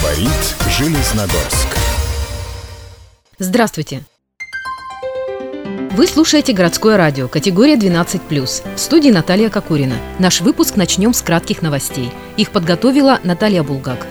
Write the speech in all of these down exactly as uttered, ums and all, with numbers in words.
Говорит Железногорск. Здравствуйте! Вы слушаете городское радио, категория двенадцать плюс. В студии Наталья Кокорина. Наш выпуск начнем с кратких новостей. Их подготовила Наталья Булгак.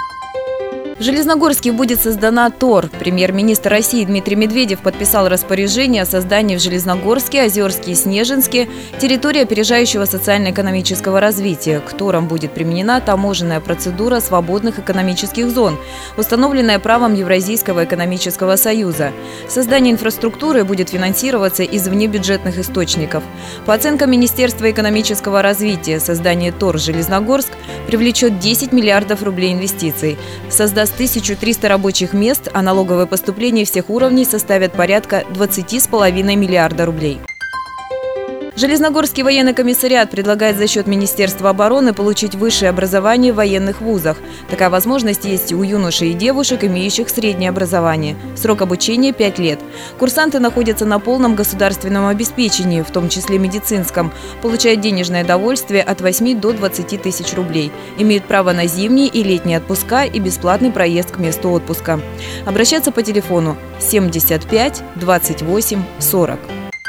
В Железногорске будет создана ТОР. Премьер-министр России Дмитрий Медведев подписал распоряжение о создании в Железногорске, Озерске и Снежинске территории опережающего социально-экономического развития. К ТОРам будет применена таможенная процедура свободных экономических зон, установленная правом Евразийского экономического союза. Создание инфраструктуры будет финансироваться из внебюджетных источников. По оценкам Министерства экономического развития, создание ТОР Железногорск привлечет десять миллиардов рублей инвестиций, создаст тысячу триста рабочих мест, а налоговые поступления всех уровней составят порядка двадцать с половиной миллиарда рублей. Железногорский военный комиссариат предлагает за счет Министерства обороны получить высшее образование в военных вузах. Такая возможность есть и у юношей и девушек, имеющих среднее образование. Срок обучения – пять лет. Курсанты находятся на полном государственном обеспечении, в том числе медицинском, получают денежное довольствие от восьми до двадцати тысяч рублей. Имеют право на зимние и летние отпуска и бесплатный проезд к месту отпуска. Обращаться по телефону семьдесят пять двадцать восемь сорок.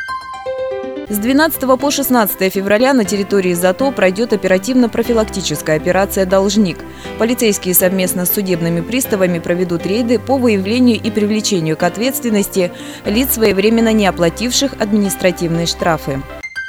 С двенадцатого по шестнадцатое февраля на территории ЗАТО пройдет оперативно-профилактическая операция «Должник». Полицейские совместно с судебными приставами проведут рейды по выявлению и привлечению к ответственности лиц, своевременно не оплативших административные штрафы.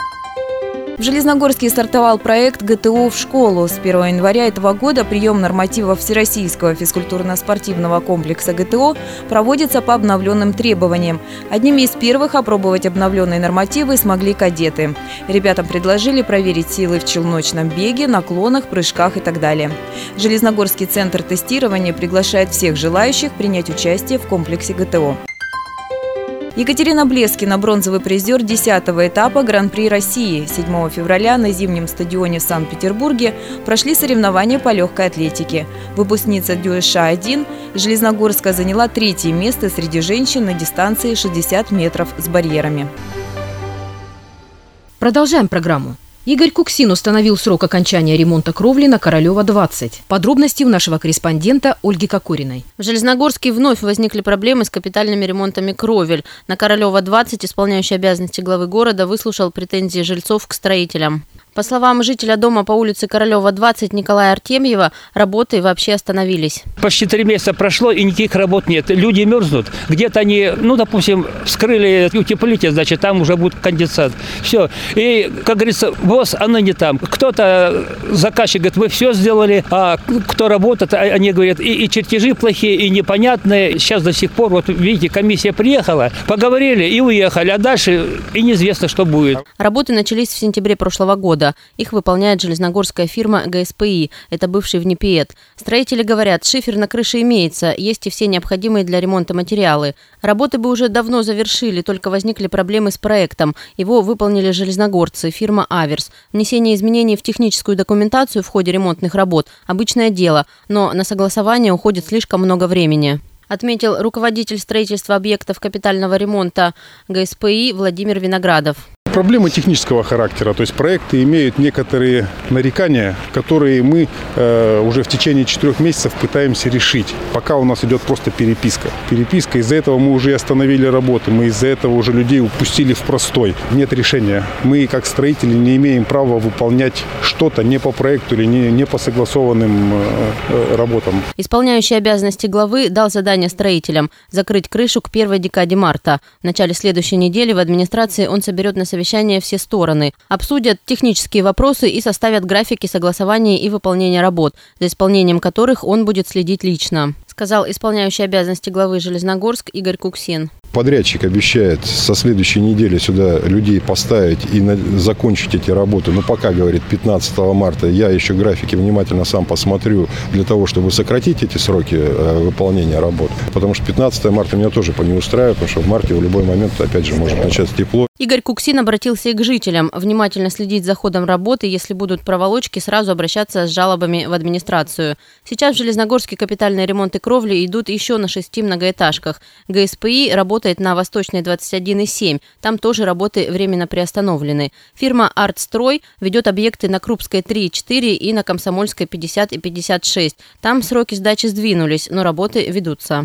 В Железногорске стартовал проект ГТО в школу. С первого января этого года прием нормативов Всероссийского физкультурно-спортивного комплекса ГТО проводится по обновленным требованиям. Одними из первых опробовать обновленные нормативы смогли кадеты. Ребятам предложили проверить силы в челночном беге, наклонах, прыжках и так далее. Железногорский центр тестирования приглашает всех желающих принять участие в комплексе ГТО. Екатерина Блескина – бронзовый призер десятого этапа Гран-при России. седьмого февраля на зимнем стадионе в Санкт-Петербурге прошли соревнования по легкой атлетике. Выпускница ДЮСШ один Железногорска заняла третье место среди женщин на дистанции шестьдесят метров с барьерами. Продолжаем программу. Игорь Куксин установил срок окончания ремонта кровли на Королева двадцать. Подробности у нашего корреспондента Ольги Кокориной. В Железногорске вновь возникли проблемы с капитальными ремонтами кровель. На Королева двадцать исполняющий обязанности главы города выслушал претензии жильцов к строителям. По словам жителя дома по улице Королева двадцать Николая Артемьева, работы вообще остановились. Почти три месяца прошло, и никаких работ нет. Люди мерзнут. Где-то они, ну, допустим, вскрыли утеплитель, значит, там уже будет конденсат. Все. И, как говорится, ВОЗ, она не там. Кто-то, заказчик говорит, вы все сделали, а кто работает, они говорят, и, и чертежи плохие, и непонятные. Сейчас до сих пор, вот видите, комиссия приехала, поговорили и уехали, а дальше и неизвестно, что будет. Работы начались в сентябре прошлого года. Их выполняет железногорская фирма ГСПИ. Это бывший Внепиэт. Строители говорят, шифер на крыше имеется, есть и все необходимые для ремонта материалы. Работы бы уже давно завершили, только возникли проблемы с проектом. Его выполнили железногорцы, фирма «Аверс». Внесение изменений в техническую документацию в ходе ремонтных работ – обычное дело, но на согласование уходит слишком много времени, отметил руководитель строительства объектов капитального ремонта ГСПИ Владимир Виноградов. Проблемы технического характера, то есть проекты имеют некоторые нарекания, которые мы э, уже в течение четырех месяцев пытаемся решить. Пока у нас идет просто переписка. Переписка, из-за этого мы уже остановили работы, мы из-за этого уже людей упустили в простой. Нет решения. Мы, как строители, не имеем права выполнять что-то не по проекту или не, не по согласованным э, работам. Исполняющий обязанности главы дал задание строителям закрыть крышу к первой декаде марта. В начале следующей недели в администрации он соберет на совещание все стороны, обсудят технические вопросы и составят графики согласования и выполнения работ, за исполнением которых он будет следить лично, сказал исполняющий обязанности главы Железногорск Игорь Куксин. Подрядчик обещает со следующей недели сюда людей поставить и на, закончить эти работы. Но пока, говорит, пятнадцатого марта. Я еще графики внимательно сам посмотрю для того, чтобы сократить эти сроки э, выполнения работ. Потому что пятнадцатого марта меня тоже не устраивает, потому что в марте в любой момент, опять же, может начаться тепло. Игорь Куксин обратился и к жителям. Внимательно следить за ходом работы, если будут проволочки, сразу обращаться с жалобами в администрацию. Сейчас в Железногорске капитальные ремонты кровли идут еще на шести многоэтажках. ГСПИ работает на Восточной двадцать один и семь. Там тоже работы временно приостановлены. Фирма «Артстрой» ведет объекты на Крупской три и четыре и на Комсомольской пятьдесят и пятьдесят шесть. Там сроки сдачи сдвинулись, но работы ведутся.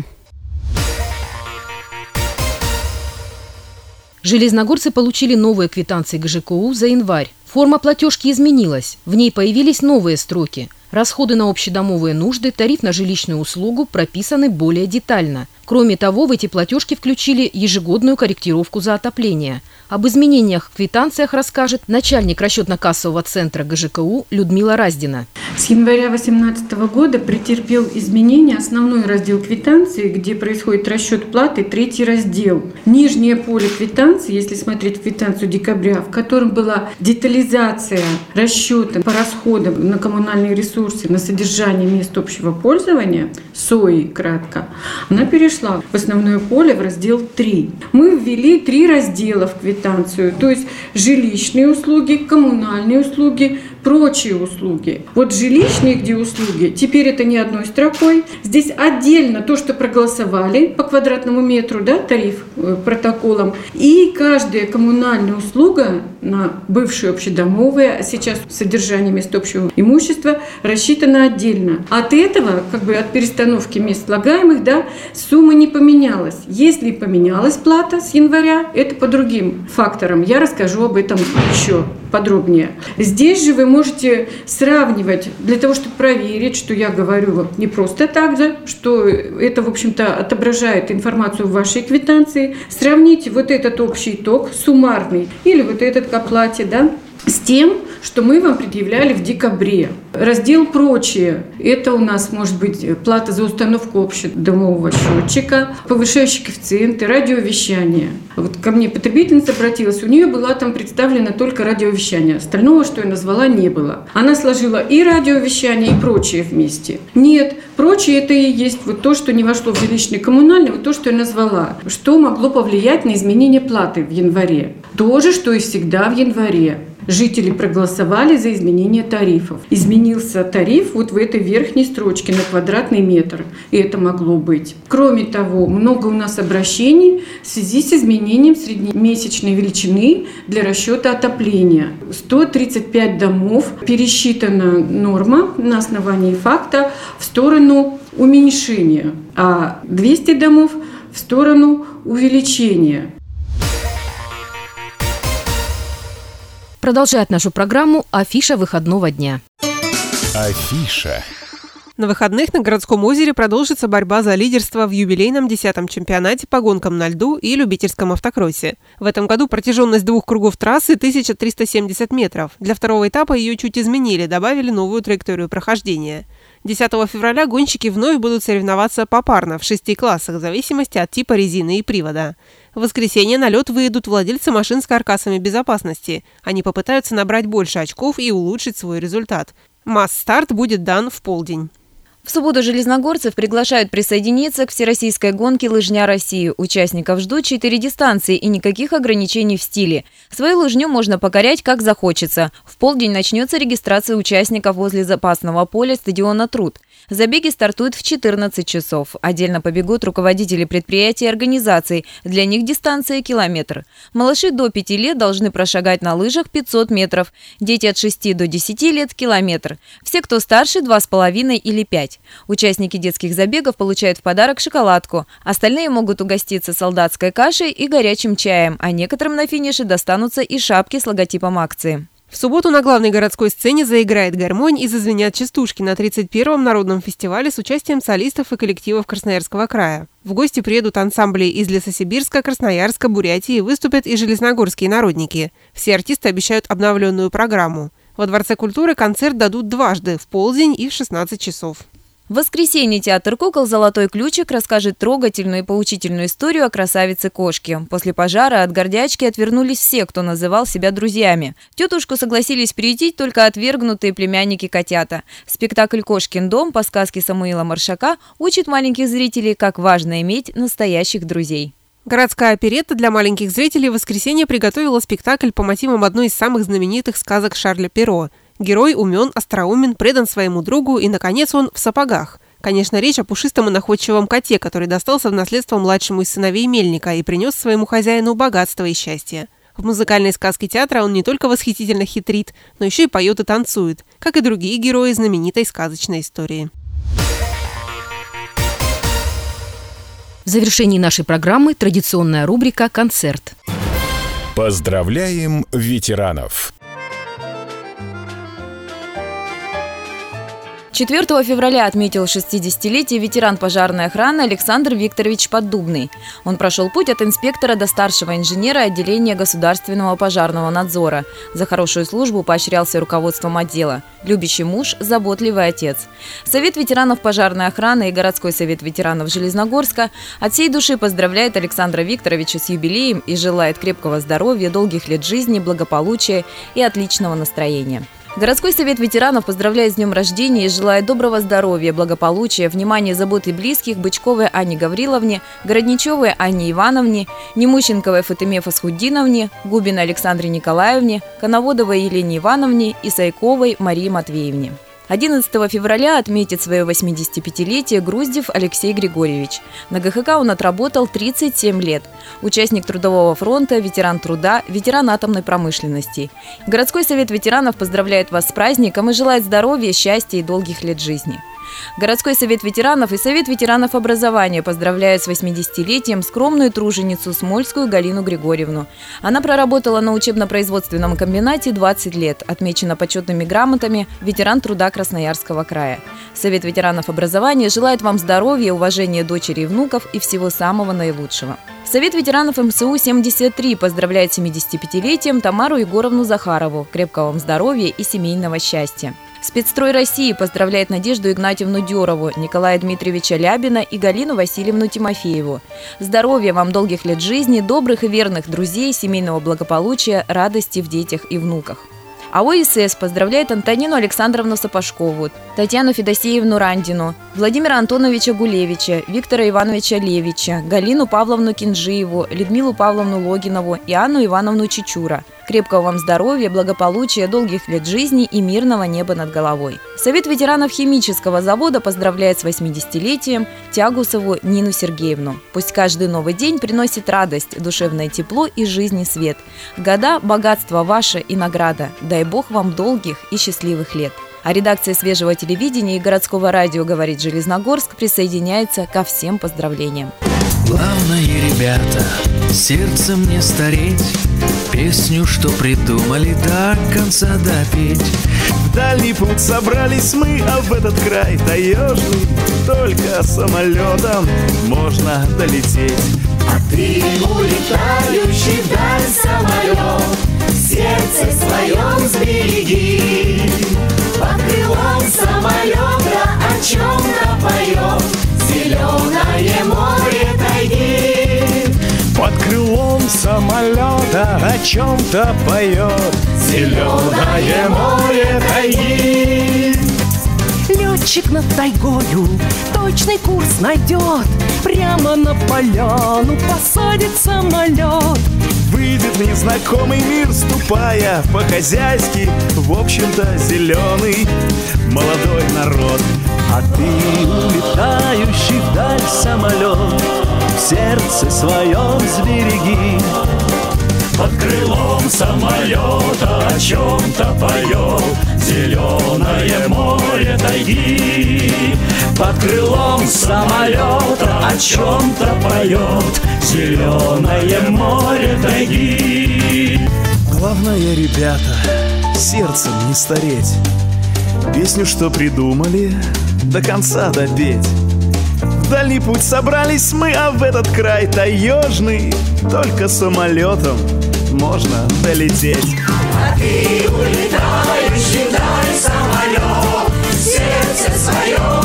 Железногорцы получили новые квитанции ГЖКУ за январь. Форма платежки изменилась. В ней появились новые строки. Расходы на общедомовые нужды, тариф на жилищную услугу прописаны более детально. Кроме того, в эти платежки включили ежегодную корректировку за отопление. Об изменениях в квитанциях расскажет начальник расчетно-кассового центра ГЖКУ Людмила Раздина. С января две тысячи восемнадцатого года претерпел изменения основной раздел квитанции, где происходит расчет платы, третий раздел. Нижнее поле квитанции, если смотреть квитанцию декабря, в котором была детализация расчета по расходам на коммунальные ресурсы, на содержание мест общего пользования, СОИ кратко, она перешла в основное поле в раздел три. Мы ввели три раздела в квитанцию, то есть жилищные услуги, коммунальные услуги, прочие услуги. Вот жилищные, где услуги, теперь это не одной строкой. Здесь отдельно то, что проголосовали по квадратному метру, да, тариф э, протоколом. И каждая коммунальная услуга на бывшие общедомовые, а сейчас содержание мест общего имущества рассчитана отдельно. От этого, как бы от перестановки мест слагаемых, да, сумма не поменялась. Если поменялась плата с января, это по другим факторам. Я расскажу об этом еще подробнее. Здесь же вы можете сравнивать, для того, чтобы проверить, что я говорю не просто так же, что это, в общем-то, отображает информацию в вашей квитанции. Сравните вот этот общий итог, суммарный, или вот этот к оплате, да, с тем, что мы вам предъявляли в декабре. Раздел «Прочие» – это у нас может быть плата за установку общедомового счетчика, повышающие коэффициенты, радиовещание. Вот ко мне потребительница обратилась, у нее была там представлена только радиовещание. Остального, что я назвала, не было. Она сложила и радиовещание, и «Прочие» вместе. Нет, «Прочие» – это и есть вот то, что не вошло в жилищное и коммунальное, вот то, что я назвала. Что могло повлиять на изменение платы в январе? То же, что и всегда в январе. Жители проголосовали за изменение тарифов. Изменился тариф вот в этой верхней строчке на квадратный метр. И это могло быть. Кроме того, много у нас обращений в связи с изменением среднемесячной величины для расчета отопления. сто тридцать пять домов пересчитана норма на основании факта в сторону уменьшения, а двести домов в сторону увеличения. Продолжает нашу программу афиша выходного дня. Афиша. На выходных на городском озере продолжится борьба за лидерство в юбилейном десятом чемпионате по гонкам на льду и любительском автокроссе. В этом году протяженность двух кругов трассы тысяча триста семьдесят метров. Для второго этапа ее чуть изменили, добавили новую траекторию прохождения. десятого февраля гонщики вновь будут соревноваться попарно в шести классах в зависимости от типа резины и привода. В воскресенье на лед выйдут владельцы машин с каркасами безопасности. Они попытаются набрать больше очков и улучшить свой результат. Масс-старт будет дан в полдень. В субботу железногорцев приглашают присоединиться к всероссийской гонке «Лыжня России». Участников ждут четыре дистанции и никаких ограничений в стиле. Свою лыжню можно покорять как захочется. В полдень начнется регистрация участников возле запасного поля стадиона «Труд». Забеги стартуют в четырнадцать часов. Отдельно побегут руководители предприятий и организаций. Для них дистанция километр. Малыши до пяти лет должны прошагать на лыжах пятьсот метров. Дети от шести до десяти лет – километр. Все, кто старше – два с половиной или пять. Участники детских забегов получают в подарок шоколадку. Остальные могут угоститься солдатской кашей и горячим чаем, а некоторым на финише достанутся и шапки с логотипом акции. В субботу на главной городской сцене заиграет гармонь и зазвенят частушки на тридцать первом народном фестивале с участием солистов и коллективов Красноярского края. В гости приедут ансамбли из Лесосибирска, Красноярска, Бурятии, выступят и железногорские народники. Все артисты обещают обновленную программу. Во Дворце культуры концерт дадут дважды – в полдень и в шестнадцать часов. В воскресенье театр кукол «Золотой ключик» расскажет трогательную и поучительную историю о красавице-кошке. После пожара от гордячки отвернулись все, кто называл себя друзьями. Тетушку согласились приютить только отвергнутые племянники-котята. Спектакль «Кошкин дом» по сказке Самуила Маршака учит маленьких зрителей, как важно иметь настоящих друзей. Городская оперетта для маленьких зрителей в воскресенье приготовила спектакль по мотивам одной из самых знаменитых сказок Шарля Перро. Герой умен, остроумен, предан своему другу и, наконец, он в сапогах. Конечно, речь о пушистом и находчивом коте, который достался в наследство младшему из сыновей мельника и принес своему хозяину богатство и счастье. В музыкальной сказке театра он не только восхитительно хитрит, но еще и поет и танцует, как и другие герои знаменитой сказочной истории. В завершении нашей программы традиционная рубрика «Концерт». Поздравляем ветеранов! четвёртого февраля отметил шестидесятилетие ветеран пожарной охраны Александр Викторович Поддубный. Он прошел путь от инспектора до старшего инженера отделения государственного пожарного надзора. За хорошую службу поощрялся руководством отдела. Любящий муж, заботливый отец. Совет ветеранов пожарной охраны и городской совет ветеранов Железногорска от всей души поздравляет Александра Викторовича с юбилеем и желает крепкого здоровья, долгих лет жизни, благополучия и отличного настроения. Городской совет ветеранов поздравляет с днем рождения и желает доброго здоровья, благополучия, внимания, заботы близких Бычковой Анне Гавриловне, Городничевой Анне Ивановне, Немущенковой Фатыме Фасхуддиновне, Губиной Александре Николаевне, Коноводовой Елене Ивановне и Сайковой Марии Матвеевне. одиннадцатого февраля отметит свое восьмидесятипятилетие Груздев Алексей Григорьевич. На ГХК он отработал тридцать семь лет. Участник Трудового фронта, ветеран труда, ветеран атомной промышленности. Городской совет ветеранов поздравляет вас с праздником и желает здоровья, счастья и долгих лет жизни. Городской совет ветеранов и совет ветеранов образования поздравляют с восьмидесятилетием скромную труженицу Смольскую Галину Григорьевну. Она проработала на учебно-производственном комбинате двадцать лет, отмечена почетными грамотами, ветеран труда Красноярского края. Совет ветеранов образования желает вам здоровья, уважения дочери и внуков и всего самого наилучшего. Совет ветеранов эм эс у семьдесят три поздравляет с семидесятипятилетием Тамару Егоровну Захарову, крепкого вам здоровья и семейного счастья. Спецстрой России поздравляет Надежду Игнатьевну Дёрову, Николая Дмитриевича Лябина и Галину Васильевну Тимофееву. Здоровья вам, долгих лет жизни, добрых и верных друзей, семейного благополучия, радости в детях и внуках. АО «ИСС» поздравляет Антонину Александровну Сапожкову, Татьяну Федосеевну Рандину, Владимира Антоновича Гулевича, Виктора Ивановича Левича, Галину Павловну Кинжиеву, Людмилу Павловну Логинову и Анну Ивановну Чичура. Крепкого вам здоровья, благополучия, долгих лет жизни и мирного неба над головой. Совет ветеранов химического завода поздравляет с восьмидесятилетием Тягусову Нину Сергеевну. Пусть каждый новый день приносит радость, душевное тепло и жизни свет. В года богатство ваше и награда. Дай Бог вам долгих и счастливых лет. А редакция свежего телевидения и городского радио «Говорит Железногорск» присоединяется ко всем поздравлениям. Главное, ребята, сердцем не стареть, песню, что придумали, до конца допеть. В дальний путь собрались мы, а в этот край таежный только самолетом можно долететь. А ты, улетающий вдаль самолет, в сердце своем сбереги. Под крылом самолета о чем-то поет зеленое море тайги. Под крылом самолета о чем-то поет зеленое море тайги. Летчик над тайгою точный курс найдет, прямо на поляну посадит самолет. Выйдет в незнакомый мир, ступая по-хозяйски, в общем-то зеленый молодой народ. А ты, улетающий вдаль самолет, в сердце своем сбереги. Под крылом самолета о чем-то поет зеленое море тайги. Под крылом самолета о чем-то поет зеленое море тайги. Главное, ребята, сердцем не стареть, песню, что придумали, до конца допеть. В дальний путь собрались мы, а в этот край таежный только самолетом можно долететь. А ты, улетающий вдаль самолет, в сердце своем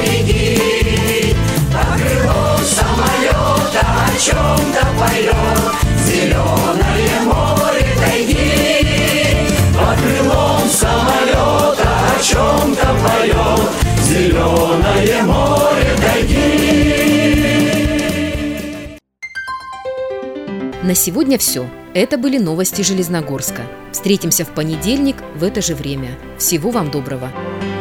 сбереги. Под крылом самолета о чем-то поет зеленое море тайги. Под крылом самолета о чем-то поет зеленое море тайги. на сегодня все. Это были новости Железногорска. Встретимся в понедельник в это же время. Всего вам доброго.